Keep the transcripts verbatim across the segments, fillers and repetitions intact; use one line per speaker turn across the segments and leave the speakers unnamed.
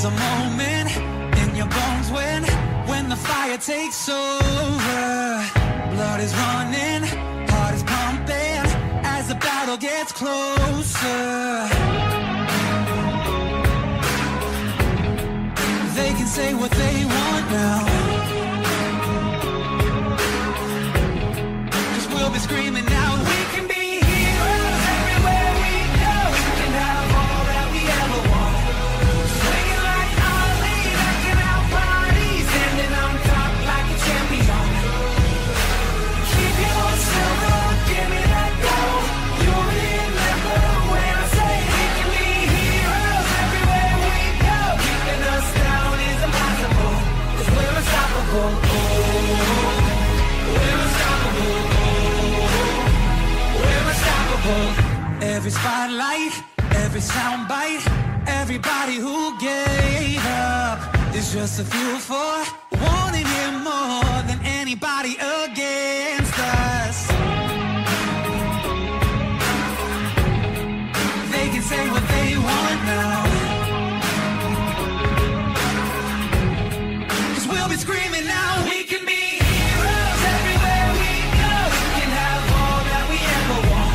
There's a moment in your bones when, when the fire takes over. Blood is running, heart is pumping, as the battle gets closer. They can say what they want now, 'cause we'll be screaming out, we can be heroes everywhere we go. We can have all that we ever want. Swinging like Ali, knocking out bodies, standing on top like a champion. Keep your silver, give me that gold. You'll remember when I say we can be heroes everywhere we go. Keeping us down is impossible, 'cause we're unstoppable. Oh, we're unstoppable. Every spotlight, every soundbite, everybody who gave up is just a fuel for wanting him more than anybody against us. They can say what they want now, 'cause we'll be screaming now, we can be heroes everywhere we go. We can have all that we ever want.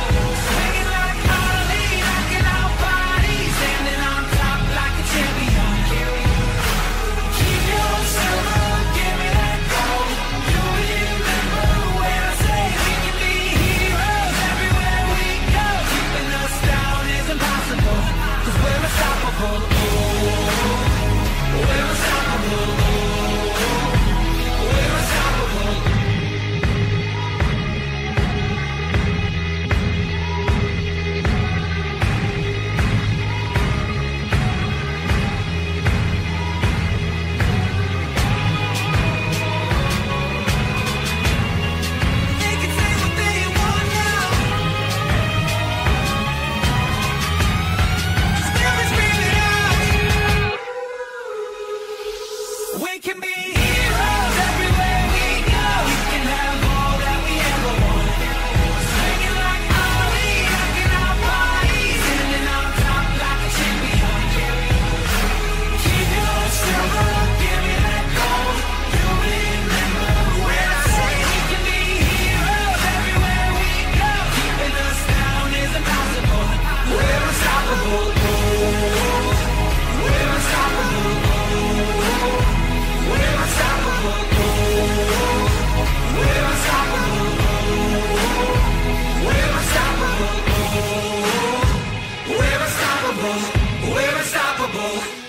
We can be heroes everywhere we go. We can have all that we ever want. Swinging like Ali, knocking out bodies, standing on top like a champion. Keep your silver, give me that gold. You'll remember when I say we can be heroes everywhere we go. Keeping us down is impossible. We're unstoppable. Oh, we're unstoppable. We're unstoppable. We're unstoppable. We're unstoppable. We're unstoppable. We're unstoppable.